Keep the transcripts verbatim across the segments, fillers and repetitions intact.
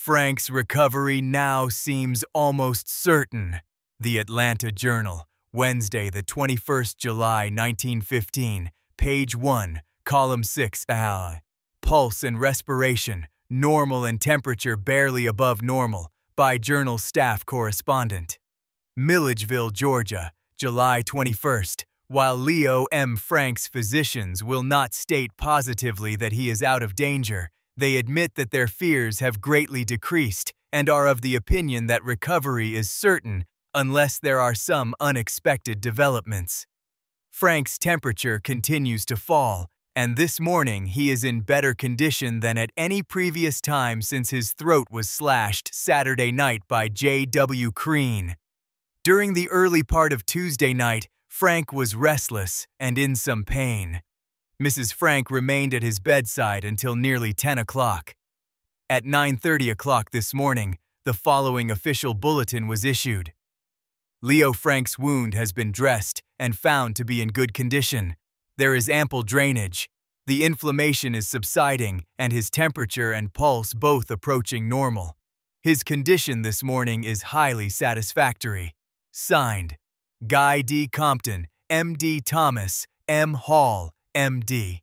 Frank's recovery now seems almost certain. The Atlanta Journal, Wednesday, the twenty-first of July, nineteen fifteen, page one, column six. Ah. Pulse and respiration, normal and temperature barely above normal, by Journal staff correspondent. Milledgeville, Georgia, July twenty-first. While Leo M. Frank's physicians will not state positively that he is out of danger, they admit that their fears have greatly decreased and are of the opinion that recovery is certain unless there are some unexpected developments. Frank's temperature continues to fall, and this morning he is in better condition than at any previous time since his throat was slashed Saturday night by J W Crean. During the early part of Tuesday night, Frank was restless and in some pain. Missus Frank remained at his bedside until nearly ten o'clock. At nine thirty o'clock this morning, the following official bulletin was issued. Leo Frank's wound has been dressed and found to be in good condition. There is ample drainage. The inflammation is subsiding and his temperature and pulse both approaching normal. His condition this morning is highly satisfactory. Signed, Guy D. Compton, M D Thomas, M. Hall, M D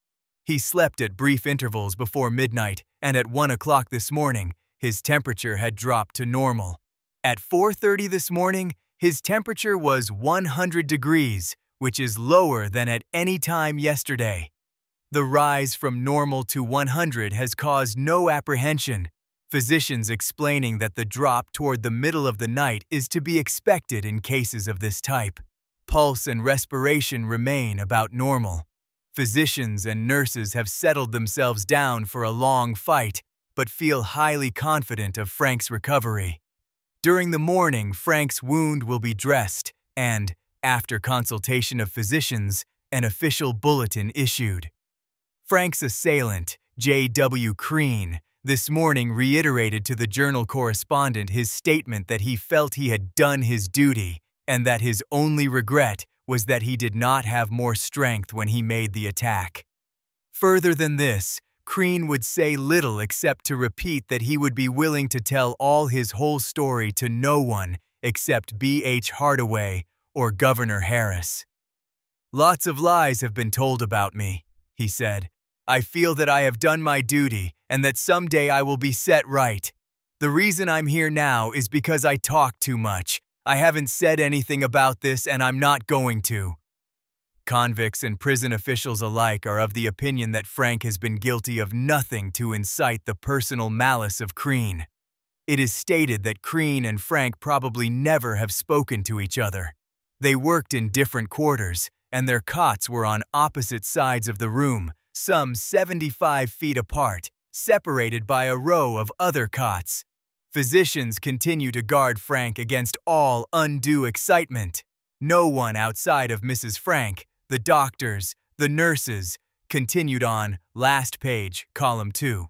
He slept at brief intervals before midnight, and at one o'clock this morning, his temperature had dropped to normal. At four thirty this morning, his temperature was one hundred degrees, which is lower than at any time yesterday. The rise from normal to one hundred has caused no apprehension, physicians explaining that the drop toward the middle of the night is to be expected in cases of this type. Pulse and respiration remain about normal. Physicians and nurses have settled themselves down for a long fight, but feel highly confident of Frank's recovery. During the morning, Frank's wound will be dressed and, after consultation of physicians, an official bulletin issued. Frank's assailant, J W Crean, this morning reiterated to the Journal correspondent his statement that he felt he had done his duty and that his only regret was that he did not have more strength when he made the attack. Further than this, Crean would say little except to repeat that he would be willing to tell all his whole story to no one except B H Hardaway or Governor Harris. "Lots of lies have been told about me," he said. "I feel that I have done my duty and that someday I will be set right. The reason I'm here now is because I talk too much. I haven't said anything about this and I'm not going to." Convicts and prison officials alike are of the opinion that Frank has been guilty of nothing to incite the personal malice of Crean. It is stated that Crean and Frank probably never have spoken to each other. They worked in different quarters, and their cots were on opposite sides of the room, some seventy-five feet apart, separated by a row of other cots. Physicians continue to guard Frank against all undue excitement. No one outside of Missus Frank, the doctors, the nurses, continued on, last page, column two.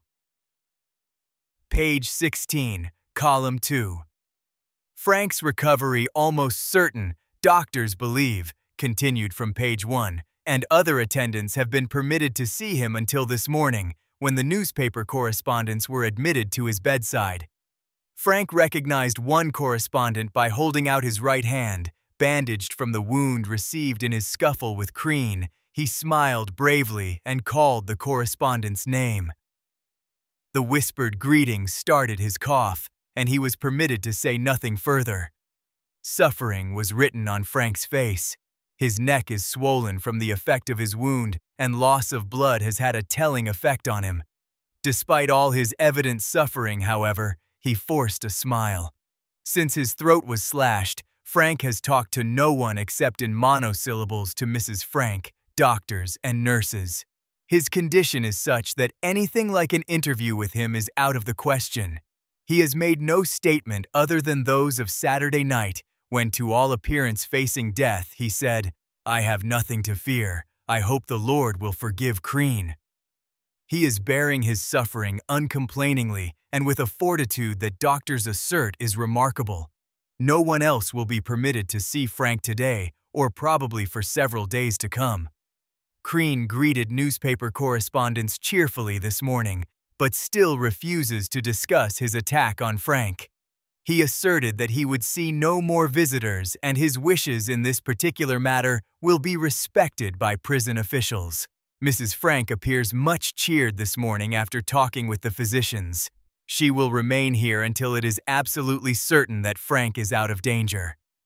Page sixteen, column two. Frank's recovery almost certain, doctors believe, continued from page one, and other attendants have been permitted to see him until this morning, when the newspaper correspondents were admitted to his bedside. Frank recognized one correspondent by holding out his right hand, bandaged from the wound received in his scuffle with Crean. He smiled bravely and called the correspondent's name. The whispered greeting started his cough, and he was permitted to say nothing further. Suffering was written on Frank's face. His neck is swollen from the effect of his wound, and loss of blood has had a telling effect on him. Despite all his evident suffering, however, he forced a smile. Since his throat was slashed, Frank has talked to no one except in monosyllables to Missus Frank, doctors, and nurses. His condition is such that anything like an interview with him is out of the question. He has made no statement other than those of Saturday night, when to all appearance facing death, he said, "I have nothing to fear. I hope the Lord will forgive Crean." He is bearing his suffering uncomplainingly and with a fortitude that doctors assert is remarkable. No one else will be permitted to see Frank today, or probably for several days to come. Crean greeted newspaper correspondents cheerfully this morning, but still refuses to discuss his attack on Frank. He asserted that he would see no more visitors and his wishes in this particular matter will be respected by prison officials. Missus Frank appears much cheered this morning after talking with the physicians. She will remain here until it is absolutely certain that Frank is out of danger.